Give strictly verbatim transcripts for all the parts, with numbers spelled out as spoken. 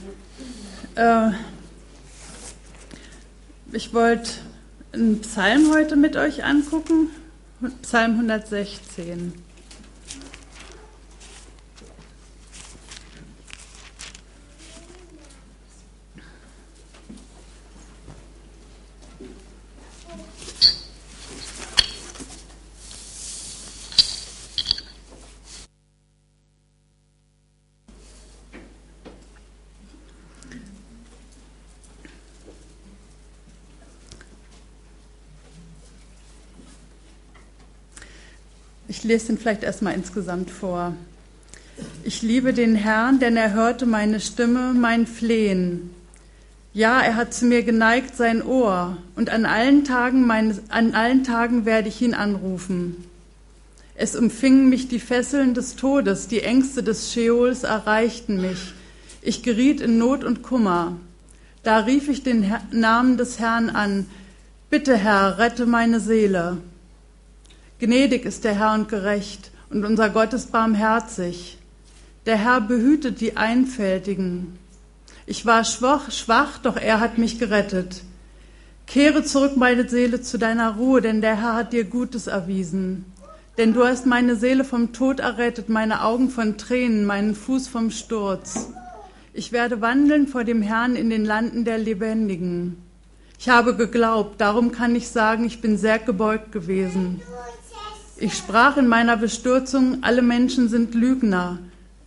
Äh, ich wollte einen Psalm heute mit euch angucken, Psalm hundertsechzehn. Ich lese den vielleicht erstmal insgesamt vor. Ich liebe den Herrn, denn er hörte meine Stimme, mein Flehen. Ja, er hat zu mir geneigt sein Ohr, und an allen Tagen meines, an allen Tagen werde ich ihn anrufen. Es umfingen mich die Fesseln des Todes, die Ängste des Scheols erreichten mich. Ich geriet in Not und Kummer. Da rief ich den Her- Namen des Herrn an. Bitte, Herr, rette meine Seele. Gnädig ist der Herr und gerecht, und unser Gott ist barmherzig. Der Herr behütet die Einfältigen. Ich war schwach, schwach, doch er hat mich gerettet. Kehre zurück, meine Seele, zu deiner Ruhe, denn der Herr hat dir Gutes erwiesen. Denn du hast meine Seele vom Tod errettet, meine Augen von Tränen, meinen Fuß vom Sturz. Ich werde wandeln vor dem Herrn in den Landen der Lebendigen. Ich habe geglaubt, darum kann ich sagen, ich bin sehr gebeugt gewesen. Ich sprach in meiner Bestürzung, alle Menschen sind Lügner.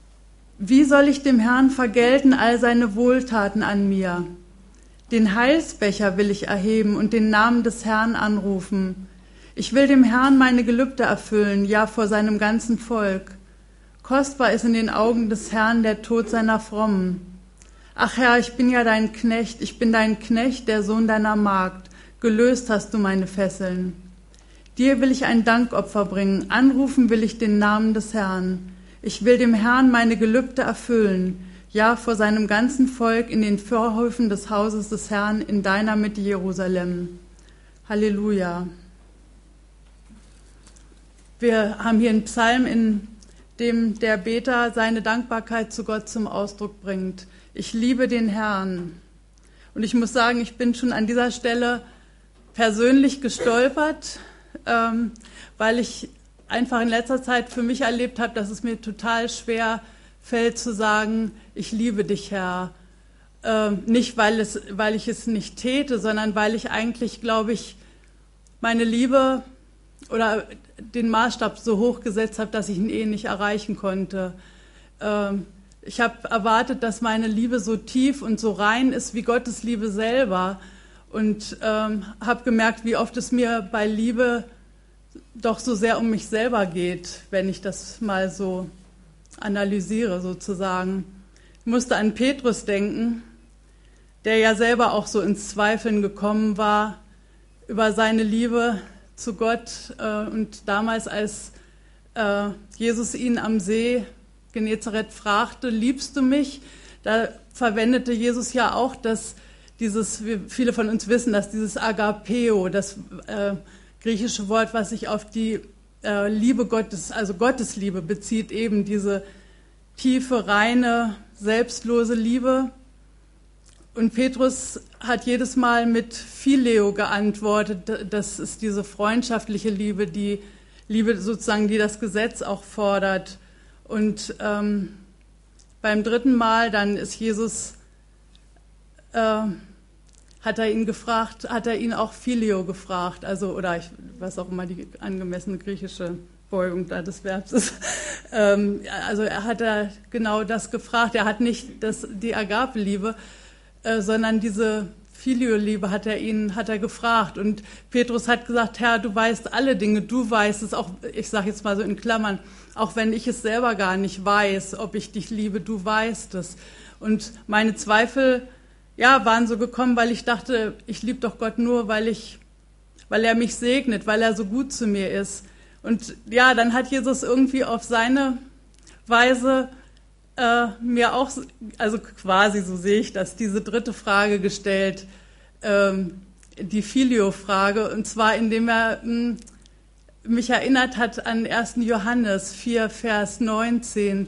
Wie soll ich dem Herrn vergelten all seine Wohltaten an mir? Den Heilsbecher will ich erheben und den Namen des Herrn anrufen. Ich will dem Herrn meine Gelübde erfüllen, ja vor seinem ganzen Volk. Kostbar ist in den Augen des Herrn der Tod seiner Frommen. Ach Herr, ich bin ja dein Knecht, ich bin dein Knecht, der Sohn deiner Magd. Gelöst hast du meine Fesseln. Dir will ich ein Dankopfer bringen, anrufen will ich den Namen des Herrn. Ich will dem Herrn meine Gelübde erfüllen, ja vor seinem ganzen Volk in den Vorhöfen des Hauses des Herrn in deiner Mitte Jerusalem. Halleluja. Wir haben hier einen Psalm, in dem der Beter seine Dankbarkeit zu Gott zum Ausdruck bringt. Ich liebe den Herrn. Und ich muss sagen, ich bin schon an dieser Stelle persönlich gestolpert, ähm, weil ich einfach in letzter Zeit für mich erlebt habe, dass es mir total schwer fällt zu sagen, ich liebe dich, Herr. Ähm, nicht, weil, es, weil ich es nicht täte, sondern weil ich eigentlich, glaube ich, meine Liebe oder den Maßstab so hoch gesetzt habe, dass ich ihn eh nicht erreichen konnte. Ähm, ich habe erwartet, dass meine Liebe so tief und so rein ist wie Gottes Liebe selber. Und ähm, habe gemerkt, wie oft es mir bei Liebe doch so sehr um mich selber geht, wenn ich das mal so analysiere sozusagen. Ich musste an Petrus denken, der ja selber auch so ins Zweifeln gekommen war über seine Liebe zu Gott. Äh, und damals, als äh, Jesus ihn am See Genezareth fragte, liebst du mich? Da verwendete Jesus ja auch das Dieses, viele von uns wissen, dass dieses Agapeo, das äh, griechische Wort, was sich auf die äh, Liebe Gottes, also Gottesliebe bezieht, eben diese tiefe, reine, selbstlose Liebe. Und Petrus hat jedes Mal mit Phileo geantwortet. Das ist diese freundschaftliche Liebe, die Liebe sozusagen, die das Gesetz auch fordert. Und ähm, beim dritten Mal dann ist Jesus äh, hat er ihn gefragt, hat er ihn auch Phileo gefragt, also oder ich weiß auch immer die angemessene griechische Beugung da des Verbs ist. Ähm, also er hat er genau das gefragt. Er hat nicht das, die Agape-Liebe, äh, sondern diese Phileo-Liebe hat er ihn, hat er gefragt. Und Petrus hat gesagt: Herr, du weißt alle Dinge, du weißt es auch. Ich sage jetzt mal so in Klammern, auch wenn ich es selber gar nicht weiß, ob ich dich liebe, du weißt es. Und meine Zweifel Ja, waren so gekommen, weil ich dachte, ich liebe doch Gott nur, weil ich, weil er mich segnet, weil er so gut zu mir ist. Und ja, dann hat Jesus irgendwie auf seine Weise äh, mir auch, also quasi so sehe ich das, diese dritte Frage gestellt, ähm, die Phileo-Frage, und zwar indem er mh, mich erinnert hat an ersten Johannes vier, Vers neunzehn.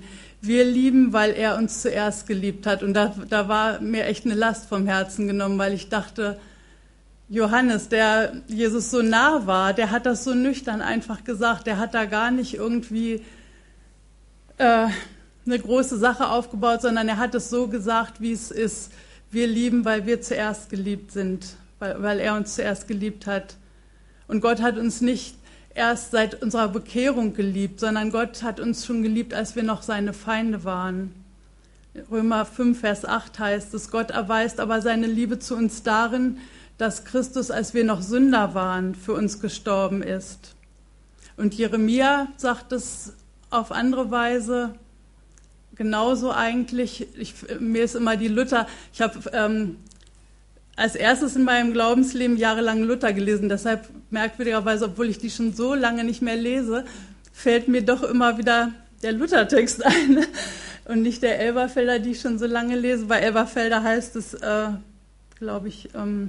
wir lieben, weil er uns zuerst geliebt hat. Und da, da war mir echt eine Last vom Herzen genommen, weil ich dachte, Johannes, der Jesus so nah war, der hat das so nüchtern einfach gesagt. Der hat da gar nicht irgendwie äh, eine große Sache aufgebaut, sondern er hat es so gesagt, wie es ist. Wir lieben, weil wir zuerst geliebt sind, weil, weil er uns zuerst geliebt hat. Und Gott hat uns nicht erst seit unserer Bekehrung geliebt, sondern Gott hat uns schon geliebt, als wir noch seine Feinde waren. Römer fünf, Vers acht heißt es, Gott erweist aber seine Liebe zu uns darin, dass Christus, als wir noch Sünder waren, für uns gestorben ist. Und Jeremia sagt es auf andere Weise, genauso eigentlich. Ich, mir ist immer die Luther, ich habe ähm, als erstes in meinem Glaubensleben jahrelang Luther gelesen, deshalb merkwürdigerweise, obwohl ich die schon so lange nicht mehr lese, fällt mir doch immer wieder der Luther-Text ein und nicht der Elberfelder, die ich schon so lange lese. Bei Elberfelder heißt es, äh, glaube ich, ähm,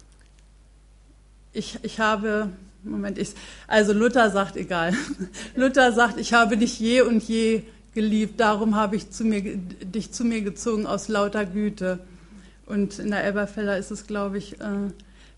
Ich, ich habe, Moment, ich, also Luther sagt, egal, Luther sagt, ich habe dich je und je geliebt, darum habe ich zu mir, dich zu mir gezogen aus lauter Güte. Und in der Elberfelder ist es, glaube ich, äh,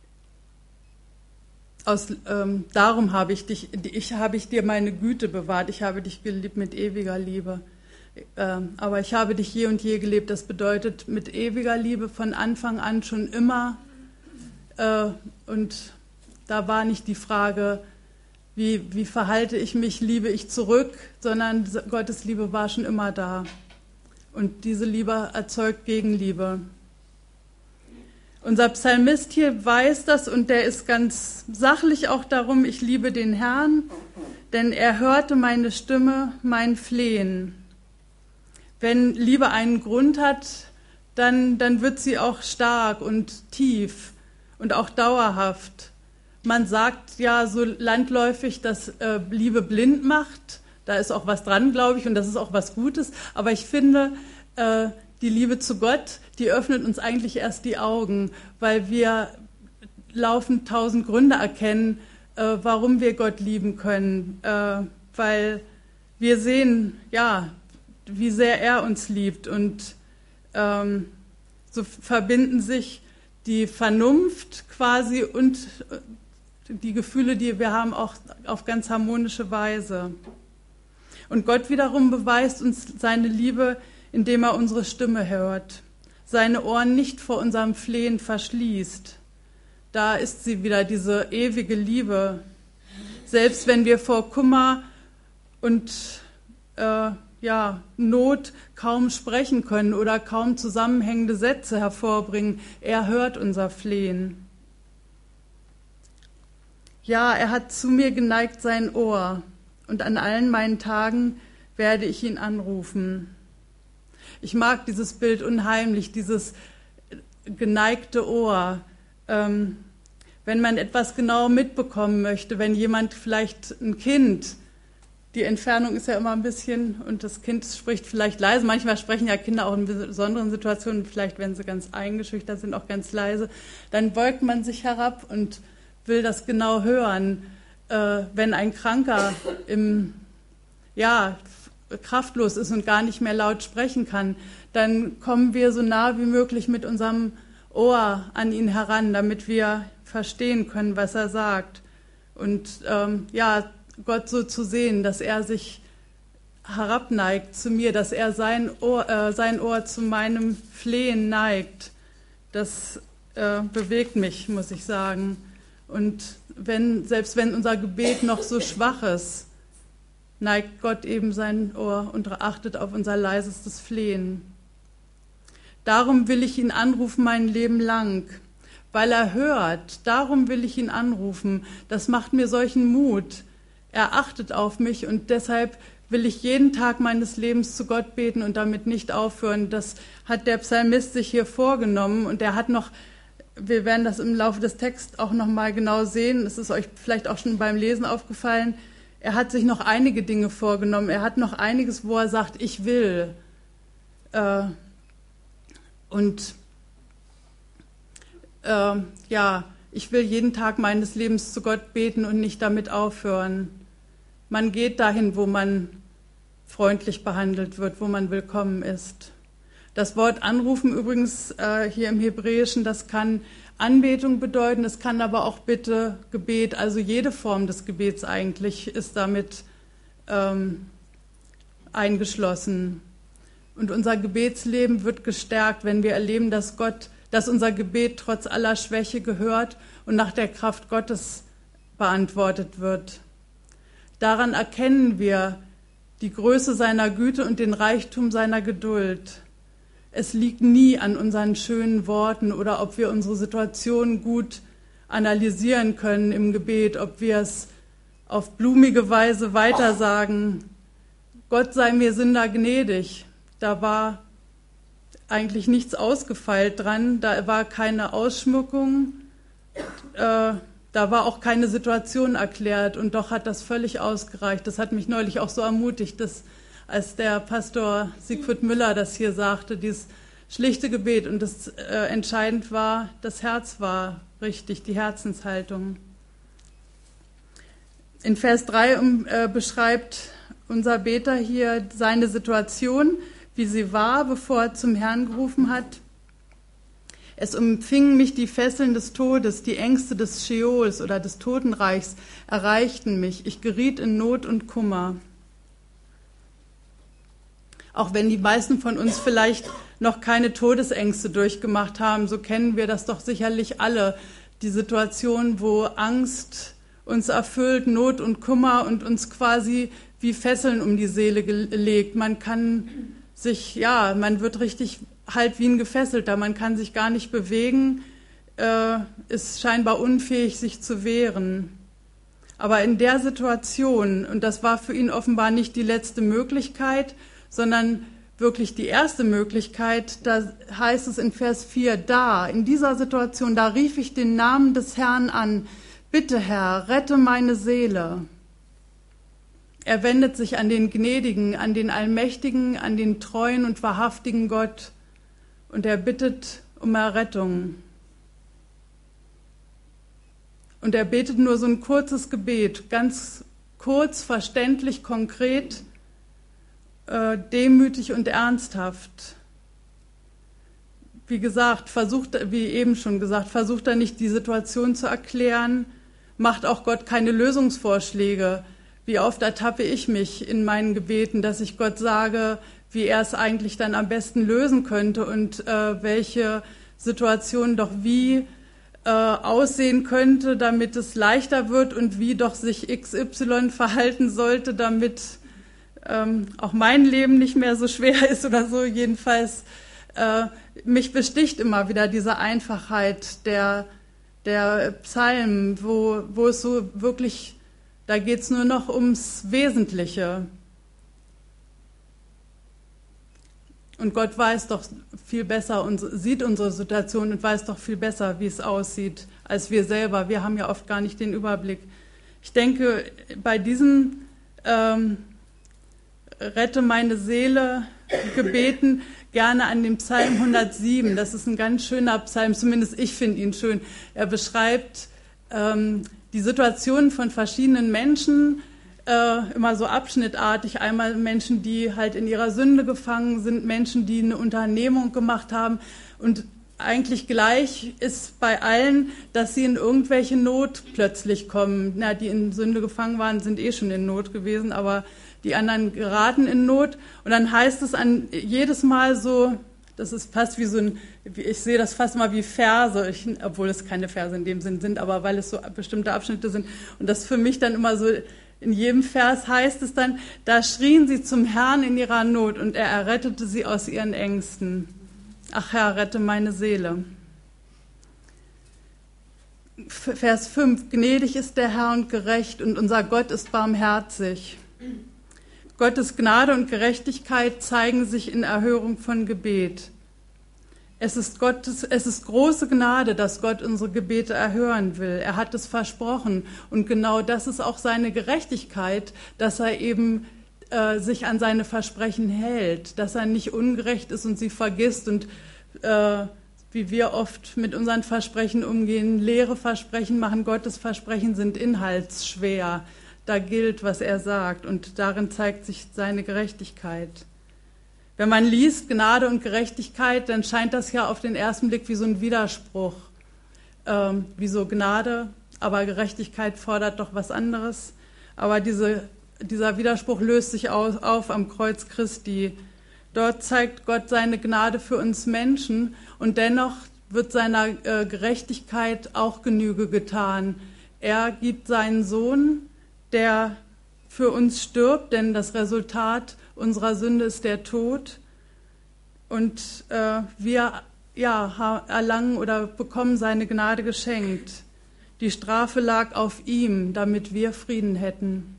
aus, ähm, darum habe ich dich, ich habe ich dir meine Güte bewahrt, ich habe dich geliebt mit ewiger Liebe. Ähm, aber ich habe dich je und je geliebt, das bedeutet mit ewiger Liebe von Anfang an schon immer äh, und da war nicht die Frage, wie, wie verhalte ich mich, liebe ich zurück, sondern Gottes Liebe war schon immer da. Und diese Liebe erzeugt Gegenliebe. Unser Psalmist hier weiß das und der ist ganz sachlich auch darum, ich liebe den Herrn, denn er hörte meine Stimme, mein Flehen. Wenn Liebe einen Grund hat, dann, dann wird sie auch stark und tief und auch dauerhaft. Man sagt ja so landläufig, dass äh, Liebe blind macht. Da ist auch was dran, glaube ich, und das ist auch was Gutes. Aber ich finde, äh, die Liebe zu Gott, die öffnet uns eigentlich erst die Augen, weil wir laufend tausend Gründe erkennen, äh, warum wir Gott lieben können. Äh, weil wir sehen, ja, wie sehr er uns liebt. Und ähm, so verbinden sich die Vernunft quasi und die Gefühle, die wir haben, auch auf ganz harmonische Weise. Und Gott wiederum beweist uns seine Liebe, indem er unsere Stimme hört, seine Ohren nicht vor unserem Flehen verschließt. Da ist sie wieder, diese ewige Liebe. Selbst wenn wir vor Kummer und äh, ja, Not kaum sprechen können oder kaum zusammenhängende Sätze hervorbringen, er hört unser Flehen. Ja, er hat zu mir geneigt sein Ohr, und an allen meinen Tagen werde ich ihn anrufen. Ich mag dieses Bild unheimlich, dieses geneigte Ohr. Ähm, wenn man etwas genau mitbekommen möchte, wenn jemand vielleicht ein Kind, die Entfernung ist ja immer ein bisschen, und das Kind spricht vielleicht leise, manchmal sprechen ja Kinder auch in besonderen Situationen, vielleicht wenn sie ganz eingeschüchtert sind, auch ganz leise, dann beugt man sich herab und will das genau hören. Äh, wenn ein Kranker im, ja, kraftlos ist und gar nicht mehr laut sprechen kann, dann kommen wir so nah wie möglich mit unserem Ohr an ihn heran, damit wir verstehen können, was er sagt. Und ähm, ja, Gott so zu sehen, dass er sich herabneigt zu mir, dass er sein Ohr, äh, sein Ohr zu meinem Flehen neigt, das äh, bewegt mich, muss ich sagen. Und wenn, selbst wenn unser Gebet noch so schwach ist, neigt Gott eben sein Ohr und achtet auf unser leisestes Flehen. Darum will ich ihn anrufen mein Leben lang, weil er hört. Darum will ich ihn anrufen. Das macht mir solchen Mut. Er achtet auf mich und deshalb will ich jeden Tag meines Lebens zu Gott beten und damit nicht aufhören. Das hat der Psalmist sich hier vorgenommen und er hat noch, wir werden das im Laufe des Texts auch noch mal genau sehen, es ist euch vielleicht auch schon beim Lesen aufgefallen, er hat sich noch einige Dinge vorgenommen, er hat noch einiges, wo er sagt, ich will. Äh, und äh, ja, ich will jeden Tag meines Lebens zu Gott beten und nicht damit aufhören. Man geht dahin, wo man freundlich behandelt wird, wo man willkommen ist. Das Wort anrufen übrigens äh, hier im Hebräischen, das kann Anbetung bedeuten, es kann aber auch Bitte, Gebet, also jede Form des Gebets eigentlich ist damit ähm, eingeschlossen. Und unser Gebetsleben wird gestärkt, wenn wir erleben, dass Gott, dass unser Gebet trotz aller Schwäche gehört und nach der Kraft Gottes beantwortet wird. Daran erkennen wir die Größe seiner Güte und den Reichtum seiner Geduld. Es liegt nie an unseren schönen Worten oder ob wir unsere Situation gut analysieren können im Gebet, ob wir es auf blumige Weise weitersagen. Gott sei mir Sünder gnädig. Da war eigentlich nichts ausgefeilt dran, da war keine Ausschmückung, äh, da war auch keine Situation erklärt und doch hat das völlig ausgereicht. Das hat mich neulich auch so ermutigt, dass als der Pastor Siegfried Müller das hier sagte, dieses schlichte Gebet und das äh, entscheidend war, das Herz war richtig, die Herzenshaltung. In Vers drei um, äh, beschreibt unser Beter hier seine Situation, wie sie war, bevor er zum Herrn gerufen hat. Es umfingen mich die Fesseln des Todes, die Ängste des Scheols oder des Totenreichs erreichten mich. Ich geriet in Not und Kummer. Auch wenn die meisten von uns vielleicht noch keine Todesängste durchgemacht haben, so kennen wir das doch sicherlich alle. Die Situation, wo Angst uns erfüllt, Not und Kummer und uns quasi wie Fesseln um die Seele gelegt. Man kann sich, ja, man wird richtig halt wie ein Gefesselter. Man kann sich gar nicht bewegen, äh, ist scheinbar unfähig, sich zu wehren. Aber in der Situation, und das war für ihn offenbar nicht die letzte Möglichkeit, sondern wirklich die erste Möglichkeit, da heißt es in Vers vier, da, in dieser Situation, da rief ich den Namen des Herrn an, bitte Herr, rette meine Seele. Er wendet sich an den Gnädigen, an den Allmächtigen, an den treuen und wahrhaftigen Gott und er bittet um Errettung. Und er betet nur so ein kurzes Gebet, ganz kurz, verständlich, konkret, äh, demütig und ernsthaft. Wie gesagt, versucht, wie eben schon gesagt, versucht er nicht die Situation zu erklären, macht auch Gott keine Lösungsvorschläge. Wie oft ertappe ich mich in meinen Gebeten, dass ich Gott sage, wie er es eigentlich dann am besten lösen könnte und äh, welche Situation doch wie äh, aussehen könnte, damit es leichter wird und wie doch sich X Y verhalten sollte, damit ähm, auch mein Leben nicht mehr so schwer ist oder so. Jedenfalls, äh, mich besticht immer wieder diese Einfachheit der, der Psalmen, wo, wo es so wirklich... Da geht es nur noch ums Wesentliche. Und Gott weiß doch viel besser und sieht unsere Situation und weiß doch viel besser, wie es aussieht, als wir selber. Wir haben ja oft gar nicht den Überblick. Ich denke, bei diesen ähm, Rette meine Seele Gebeten gerne an den Psalm hundertsieben. Das ist ein ganz schöner Psalm, zumindest ich finde ihn schön. Er beschreibt ähm, die Situationen von verschiedenen Menschen, äh, immer so abschnittartig. Einmal Menschen, die halt in ihrer Sünde gefangen sind, Menschen, die eine Unternehmung gemacht haben. Und eigentlich gleich ist bei allen, dass sie in irgendwelche Not plötzlich kommen. Na, die in Sünde gefangen waren, sind eh schon in Not gewesen, aber die anderen geraten in Not. Und dann heißt es an jedes Mal so, das ist fast wie so ein, ich sehe das fast mal wie Verse, ich, obwohl es keine Verse in dem Sinn sind, aber weil es so bestimmte Abschnitte sind. Und das für mich dann immer so, in jedem Vers heißt es dann, da schrien sie zum Herrn in ihrer Not und er errettete sie aus ihren Ängsten. Ach Herr, rette meine Seele. Vers fünf, gnädig ist der Herr und gerecht und unser Gott ist barmherzig. Gottes Gnade und Gerechtigkeit zeigen sich in Erhörung von Gebet. Es ist, Gottes, es ist große Gnade, dass Gott unsere Gebete erhören will. Er hat es versprochen. Und genau das ist auch seine Gerechtigkeit, dass er eben äh, sich an seine Versprechen hält, dass er nicht ungerecht ist und sie vergisst. Und äh, wie wir oft mit unseren Versprechen umgehen, leere Versprechen machen, Gottes Versprechen sind inhaltsschwer. da gilt, was er sagt, und darin zeigt sich seine Gerechtigkeit. Wenn man liest Gnade und Gerechtigkeit, dann scheint das ja auf den ersten Blick wie so ein Widerspruch. Ähm, wie so Gnade, aber Gerechtigkeit fordert doch was anderes. Aber diese, dieser Widerspruch löst sich auf, auf am Kreuz Christi. Dort zeigt Gott seine Gnade für uns Menschen und dennoch wird seiner äh, Gerechtigkeit auch Genüge getan. Er gibt seinen Sohn, der für uns stirbt, denn das Resultat unserer Sünde ist der Tod. Und äh, wir ja, erlangen oder bekommen seine Gnade geschenkt. Die Strafe lag auf ihm, damit wir Frieden hätten.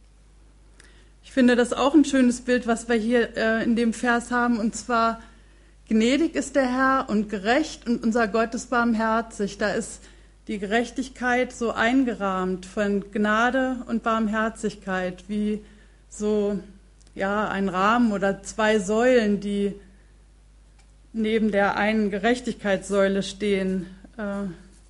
Ich finde das auch ein schönes Bild, was wir hier äh, in dem Vers haben, und zwar: Gnädig ist der Herr und gerecht, und unser Gott ist barmherzig. Da ist die Gerechtigkeit so eingerahmt von Gnade und Barmherzigkeit, wie so ja, ein Rahmen oder zwei Säulen, die neben der einen Gerechtigkeitssäule stehen. Äh,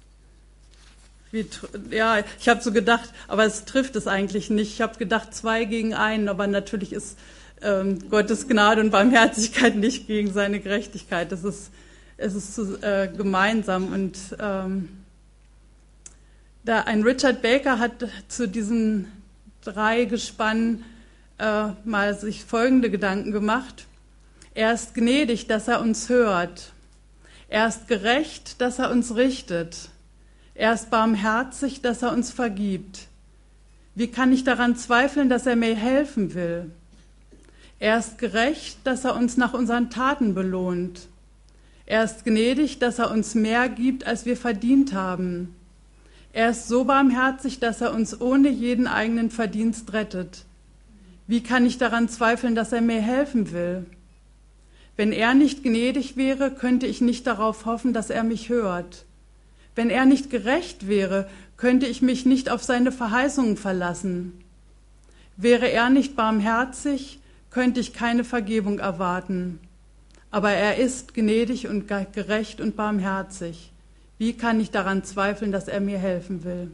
wie, ja, ich habe so gedacht, aber es trifft es eigentlich nicht. Ich habe gedacht, zwei gegen einen, aber natürlich ist ähm, Gottes Gnade und Barmherzigkeit nicht gegen seine Gerechtigkeit. Das ist, es ist zu, äh, gemeinsam. Und ähm, da ein Richard Baker hat zu diesen drei Gespannen äh, mal sich folgende Gedanken gemacht. Er ist gnädig, dass er uns hört. Er ist gerecht, dass er uns richtet. Er ist barmherzig, dass er uns vergibt. Wie kann ich daran zweifeln, dass er mir helfen will? Er ist gerecht, dass er uns nach unseren Taten belohnt. Er ist gnädig, dass er uns mehr gibt, als wir verdient haben. Er ist so barmherzig, dass er uns ohne jeden eigenen Verdienst rettet. Wie kann ich daran zweifeln, dass er mir helfen will? Wenn er nicht gnädig wäre, könnte ich nicht darauf hoffen, dass er mich hört. Wenn er nicht gerecht wäre, könnte ich mich nicht auf seine Verheißungen verlassen. Wäre er nicht barmherzig, könnte ich keine Vergebung erwarten. Aber er ist gnädig und gerecht und barmherzig. Wie kann ich daran zweifeln, dass er mir helfen will?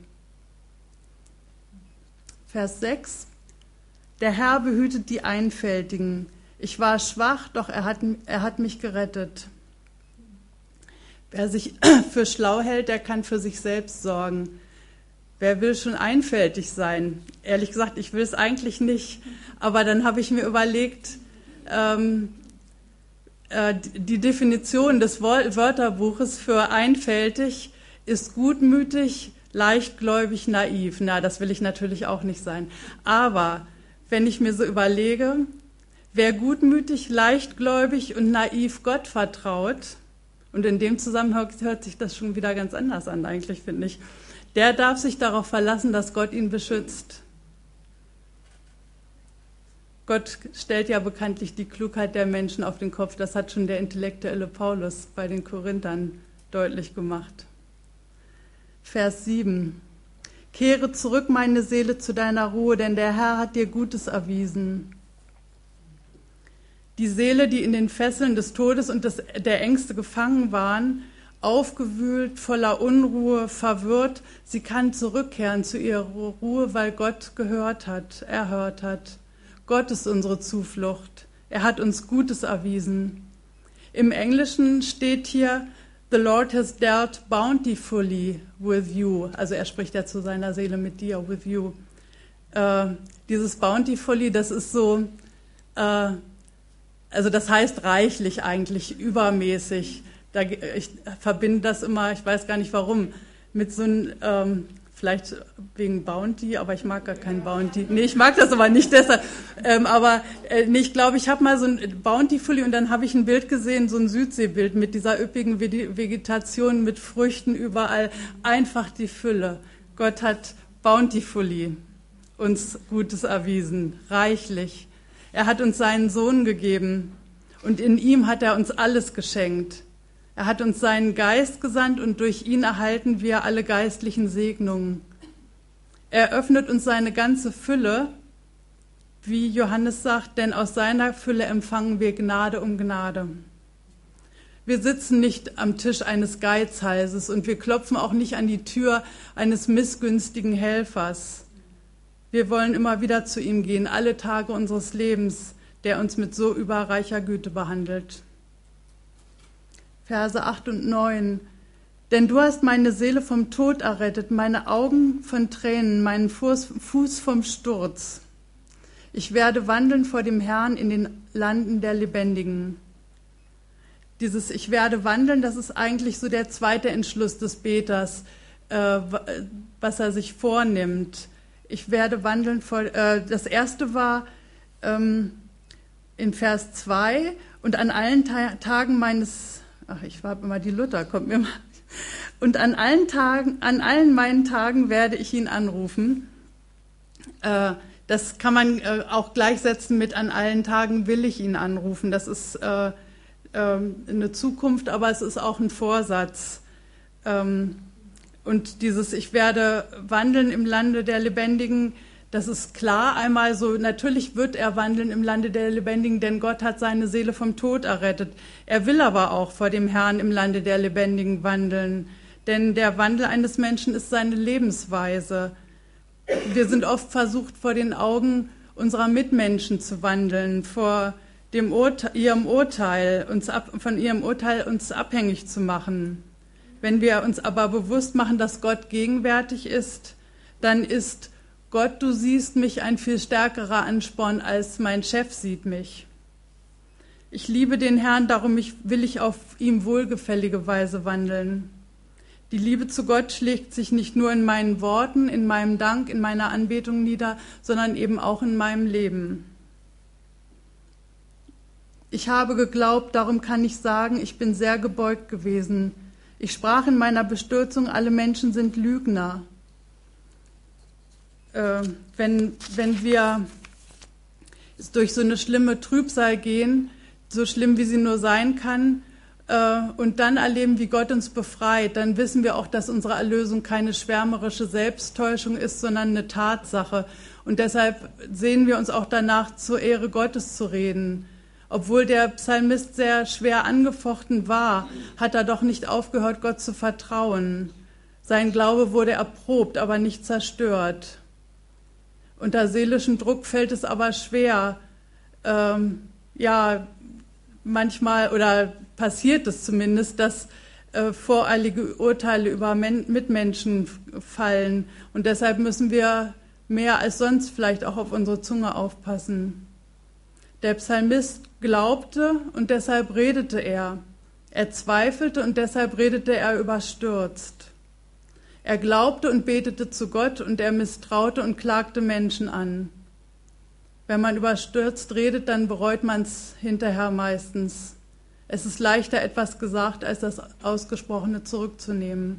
Vers sechs. Der Herr behütet die Einfältigen. Ich war schwach, doch er hat, er hat mich gerettet. Wer sich für schlau hält, der kann für sich selbst sorgen. Wer will schon einfältig sein? Ehrlich gesagt, ich will es eigentlich nicht. Aber dann habe ich mir überlegt, ähm, äh, die Definition des Wörterbuches für einfältig ist gutmütig, leichtgläubig, naiv. Na, das will ich natürlich auch nicht sein. Aber wenn ich mir so überlege, wer gutmütig, leichtgläubig und naiv Gott vertraut, und in dem Zusammenhang hört sich das schon wieder ganz anders an, eigentlich, finde ich, der darf sich darauf verlassen, dass Gott ihn beschützt. Gott stellt ja bekanntlich die Klugheit der Menschen auf den Kopf. Das hat schon der intellektuelle Paulus bei den Korinthern deutlich gemacht. Vers sieben. Kehre zurück, meine Seele, zu deiner Ruhe, denn der Herr hat dir Gutes erwiesen. Die Seele, die in den Fesseln des Todes und des, der Ängste gefangen waren, aufgewühlt, voller Unruhe, verwirrt, sie kann zurückkehren zu ihrer Ruhe, weil Gott gehört hat, erhört hat. Gott ist unsere Zuflucht. Er hat uns Gutes erwiesen. Im Englischen steht hier, The Lord has dealt bountifully with you. Also er spricht ja zu seiner Seele mit dir, with you. Äh, dieses bountifully, das ist so, äh, also das heißt reichlich eigentlich, übermäßig. Da, ich verbinde das immer, ich weiß gar nicht warum, mit so einem, ähm, vielleicht wegen Bounty, aber ich mag gar keinen Bounty. Nee, ich mag das aber nicht deshalb. Ähm, aber äh, nee, ich glaube, ich habe mal so ein Bountifully und dann habe ich ein Bild gesehen, so ein Südseebild mit dieser üppigen Vegetation, mit Früchten überall. Einfach die Fülle. Gott hat bountifully uns Gutes erwiesen, reichlich. Er hat uns seinen Sohn gegeben und in ihm hat er uns alles geschenkt. Er hat uns seinen Geist gesandt und durch ihn erhalten wir alle geistlichen Segnungen. Er öffnet uns seine ganze Fülle, wie Johannes sagt, denn aus seiner Fülle empfangen wir Gnade um Gnade. Wir sitzen nicht am Tisch eines Geizhalses und wir klopfen auch nicht an die Tür eines missgünstigen Helfers. Wir wollen immer wieder zu ihm gehen, alle Tage unseres Lebens, der uns mit so überreicher Güte behandelt. Verse acht und neun. Denn du hast meine Seele vom Tod errettet, meine Augen von Tränen, meinen Fuß vom Sturz. Ich werde wandeln vor dem Herrn in den Landen der Lebendigen. Dieses Ich werde wandeln, das ist eigentlich so der zweite Entschluss des Beters, äh, was er sich vornimmt. Ich werde wandeln vor, äh, das erste war ähm, in Vers zwei, und an allen Ta- Tagen meines, ach, ich habe immer die Luther, kommt mir mal, und an allen Tagen, an allen meinen Tagen werde ich ihn anrufen. Äh, das kann man äh, auch gleichsetzen mit an allen Tagen will ich ihn anrufen. Das ist äh, äh, eine Zukunft, aber es ist auch ein Vorsatz. Ähm, und dieses Ich werde wandeln im Lande der Lebendigen, das ist klar. Einmal so, natürlich wird er wandeln im Lande der Lebendigen, denn Gott hat seine Seele vom Tod errettet. Er will aber auch vor dem Herrn im Lande der Lebendigen wandeln. Denn der Wandel eines Menschen ist seine Lebensweise. Wir sind oft versucht, vor den Augen unserer Mitmenschen zu wandeln, vor dem Urte- ihrem Urteil, uns ab, von ihrem Urteil uns abhängig zu machen. Wenn wir uns aber bewusst machen, dass Gott gegenwärtig ist, dann ist Gott, du siehst mich, ein viel stärkerer Ansporn, als mein Chef sieht mich. Ich liebe den Herrn, darum will ich auf ihm wohlgefällige Weise wandeln. Die Liebe zu Gott schlägt sich nicht nur in meinen Worten, in meinem Dank, in meiner Anbetung nieder, sondern eben auch in meinem Leben. Ich habe geglaubt, darum kann ich sagen, ich bin sehr gebeugt gewesen. Ich sprach in meiner Bestürzung, alle Menschen sind Lügner. Äh, wenn, wenn wir durch so eine schlimme Trübsal gehen, so schlimm wie sie nur sein kann, äh, und dann erleben, wie Gott uns befreit, dann wissen wir auch, dass unsere Erlösung keine schwärmerische Selbsttäuschung ist, sondern eine Tatsache. Und deshalb sehen wir uns auch danach, zur Ehre Gottes zu reden. Obwohl der Psalmist sehr schwer angefochten war, hat er doch nicht aufgehört, Gott zu vertrauen. Sein Glaube wurde erprobt, aber nicht zerstört. Unter seelischem Druck fällt es aber schwer, ähm, ja, manchmal, oder passiert es zumindest, dass äh, voreilige Urteile über Men- Mitmenschen fallen. Und deshalb müssen wir mehr als sonst vielleicht auch auf unsere Zunge aufpassen. Der Psalmist glaubte und deshalb redete er. Er zweifelte und deshalb redete er überstürzt. Er glaubte und betete zu Gott und er misstraute und klagte Menschen an. Wenn man überstürzt redet, dann bereut man es hinterher meistens. Es ist leichter etwas gesagt, als das Ausgesprochene zurückzunehmen.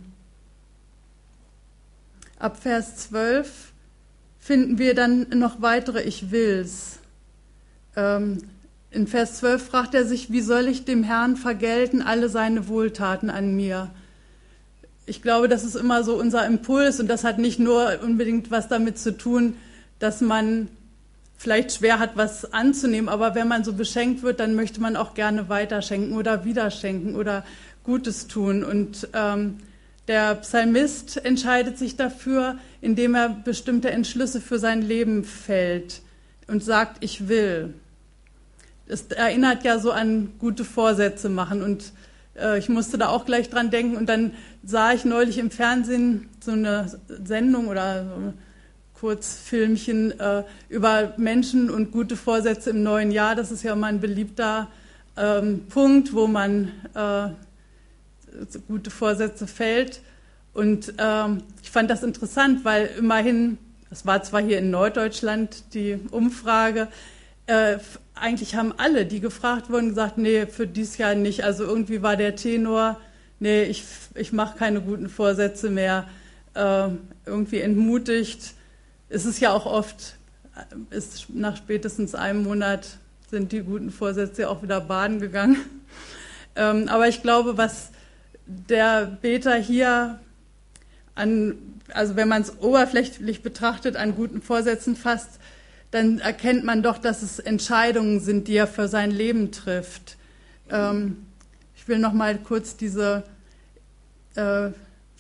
Ab Vers zwölf finden wir dann noch weitere Ich will's. Ähm, in Vers zwölf fragt er sich, wie soll ich dem Herrn vergelten alle seine Wohltaten an mir? Ich glaube, das ist immer so unser Impuls und das hat nicht nur unbedingt was damit zu tun, dass man vielleicht schwer hat, was anzunehmen, aber wenn man so beschenkt wird, dann möchte man auch gerne weiterschenken oder wieder schenken oder Gutes tun. Und ähm, der Psalmist entscheidet sich dafür, indem er bestimmte Entschlüsse für sein Leben fällt und sagt, ich will. Es erinnert ja so an gute Vorsätze machen und äh, ich musste da auch gleich dran denken und dann sah ich neulich im Fernsehen so eine Sendung oder so ein Kurzfilmchen äh, über Menschen und gute Vorsätze im neuen Jahr. Das ist ja immer ein beliebter ähm, Punkt, wo man äh, gute Vorsätze fällt. Und ähm, ich fand das interessant, weil immerhin, das war zwar hier in Norddeutschland die Umfrage, äh, eigentlich haben alle, die gefragt wurden, gesagt, nee, für dieses Jahr nicht. Also irgendwie war der Tenor, nee, ich, ich mache keine guten Vorsätze mehr, äh, irgendwie entmutigt. Es ist ja auch oft, ist nach spätestens einem Monat sind die guten Vorsätze auch wieder baden gegangen. Ähm, aber ich glaube, was der Beter hier an, also wenn man es oberflächlich betrachtet, an guten Vorsätzen fasst, dann erkennt man doch, dass es Entscheidungen sind, die er für sein Leben trifft. Ähm, ich will noch mal kurz diese äh,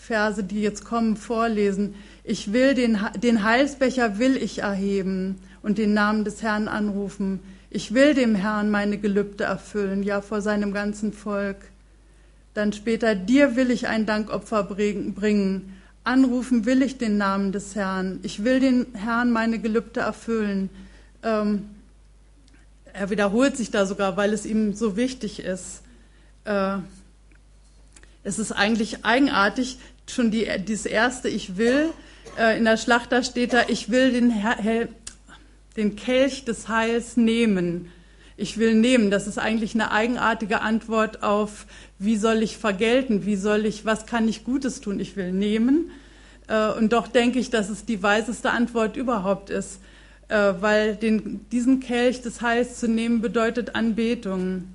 Verse, die jetzt kommen, vorlesen. Ich will den, den Heilsbecher will ich erheben und den Namen des Herrn anrufen. Ich will dem Herrn meine Gelübde erfüllen, ja, vor seinem ganzen Volk. Dann später, dir will ich ein Dankopfer bringen. Anrufen will ich den Namen des Herrn. Ich will den Herrn meine Gelübde erfüllen. Ähm, er wiederholt sich da sogar, weil es ihm so wichtig ist. Äh, es ist eigentlich eigenartig, schon die, dieses erste Ich will. Äh, in der Schlachter steht da, ich will den, Herr, den Kelch des Heils nehmen. Ich will nehmen. Das ist eigentlich eine eigenartige Antwort auf, wie soll ich vergelten, wie soll ich, was kann ich Gutes tun? Ich will nehmen. Und doch denke ich, dass es die weiseste Antwort überhaupt ist, weil den, diesen Kelch des Heils zu nehmen bedeutet Anbetung.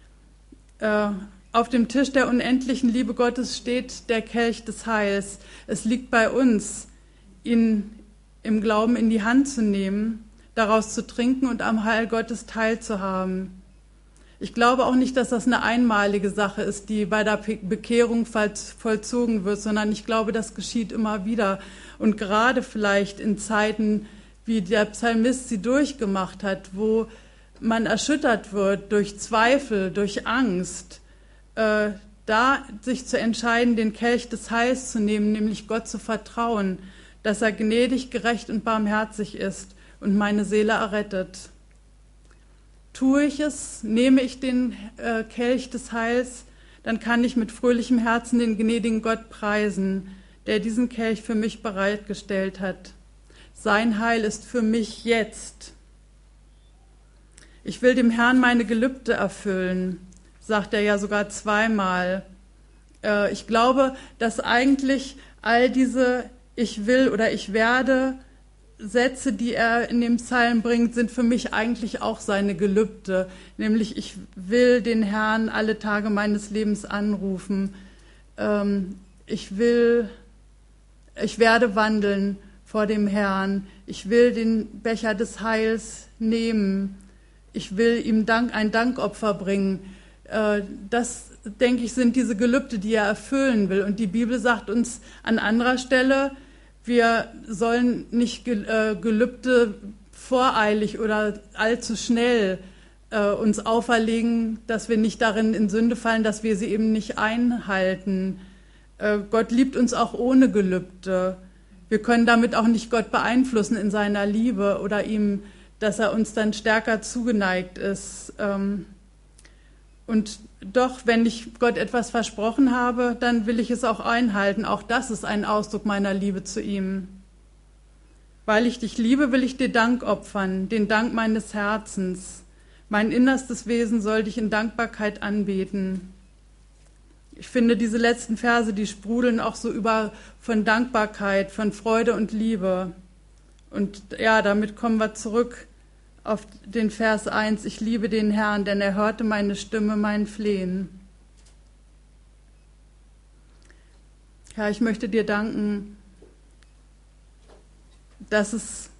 Auf dem Tisch der unendlichen Liebe Gottes steht der Kelch des Heils. Es liegt bei uns, ihn im Glauben in die Hand zu nehmen, daraus zu trinken und am Heil Gottes teilzuhaben. Ich glaube auch nicht, dass das eine einmalige Sache ist, die bei der Bekehrung vollzogen wird, sondern ich glaube, das geschieht immer wieder. Und gerade vielleicht in Zeiten, wie der Psalmist sie durchgemacht hat, wo man erschüttert wird durch Zweifel, durch Angst, äh, da sich zu entscheiden, den Kelch des Heils zu nehmen, nämlich Gott zu vertrauen, dass er gnädig, gerecht und barmherzig ist und meine Seele errettet. Tue ich es, nehme ich den äh, Kelch des Heils, dann kann ich mit fröhlichem Herzen den gnädigen Gott preisen, der diesen Kelch für mich bereitgestellt hat. Sein Heil ist für mich jetzt. Ich will dem Herrn meine Gelübde erfüllen, sagt er ja sogar zweimal. Äh, ich glaube, dass eigentlich all diese Ich will oder ich werde Sätze, die er in dem Psalm bringt, sind für mich eigentlich auch seine Gelübde, nämlich ich will den Herrn alle Tage meines Lebens anrufen, ähm, ich will, ich werde wandeln vor dem Herrn, ich will den Becher des Heils nehmen, ich will ihm Dank, ein Dankopfer bringen. Äh, das, denke ich, sind diese Gelübde, die er erfüllen will. Und die Bibel sagt uns an anderer Stelle, wir sollen nicht Gelübde voreilig oder allzu schnell äh, uns auferlegen, dass wir nicht darin in Sünde fallen, dass wir sie eben nicht einhalten. Äh, Gott liebt uns auch ohne Gelübde. Wir können damit auch nicht Gott beeinflussen in seiner Liebe oder ihm, dass er uns dann stärker zugeneigt ist. Ähm, und doch, wenn ich Gott etwas versprochen habe, dann will ich es auch einhalten. Auch das ist ein Ausdruck meiner Liebe zu ihm. Weil ich dich liebe, will ich dir Dank opfern, den Dank meines Herzens. Mein innerstes Wesen soll dich in Dankbarkeit anbeten. Ich finde, diese letzten Verse, die sprudeln auch so über von Dankbarkeit, von Freude und Liebe. Und ja, damit kommen wir zurück auf den Vers eins, ich liebe den Herrn, denn er hörte meine Stimme, mein Flehen. Herr, ich möchte dir danken, dass es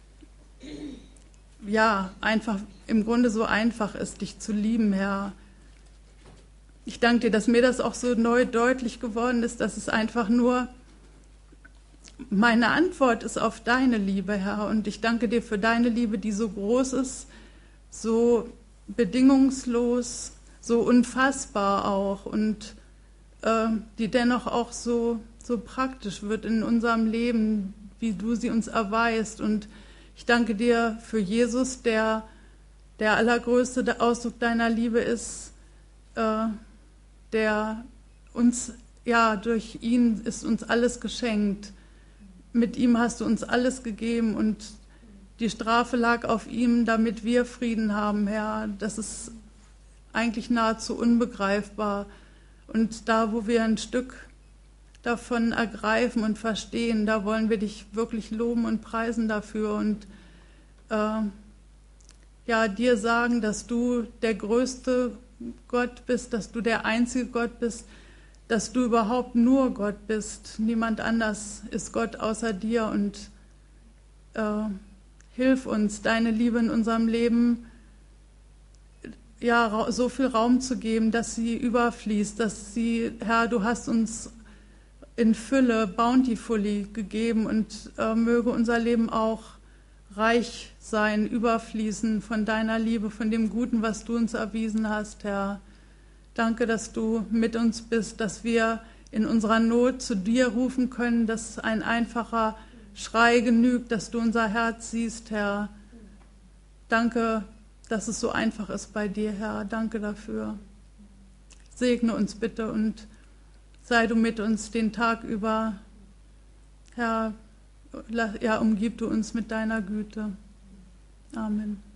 ja einfach im Grunde so einfach ist, dich zu lieben, Herr. Ich danke dir, dass mir das auch so neu deutlich geworden ist, dass es einfach nur meine Antwort ist auf deine Liebe, Herr. Und ich danke dir für deine Liebe, die so groß ist, so bedingungslos, so unfassbar auch und äh, die dennoch auch so, so praktisch wird in unserem Leben, wie du sie uns erweist. Und ich danke dir für Jesus, der der allergrößte Ausdruck deiner Liebe ist, äh, der uns, ja, durch ihn ist uns alles geschenkt. Mit ihm hast du uns alles gegeben und die Strafe lag auf ihm, damit wir Frieden haben, Herr. Das ist eigentlich nahezu unbegreifbar. Und da, wo wir ein Stück davon ergreifen und verstehen, da wollen wir dich wirklich loben und preisen dafür und äh, ja, dir sagen, dass du der größte Gott bist, dass du der einzige Gott bist, dass du überhaupt nur Gott bist. Niemand anders ist Gott außer dir und äh, hilf uns, deine Liebe in unserem Leben ja, so viel Raum zu geben, dass sie überfließt, dass sie, Herr, du hast uns in Fülle, bountifully gegeben und äh, möge unser Leben auch reich sein, überfließen von deiner Liebe, von dem Guten, was du uns erwiesen hast, Herr. Danke, dass du mit uns bist, dass wir in unserer Not zu dir rufen können, dass ein einfacher Schrei genügt, dass du unser Herz siehst, Herr. Danke, dass es so einfach ist bei dir, Herr. Danke dafür. Segne uns bitte und sei du mit uns den Tag über. Herr, ja, umgib du uns mit deiner Güte. Amen.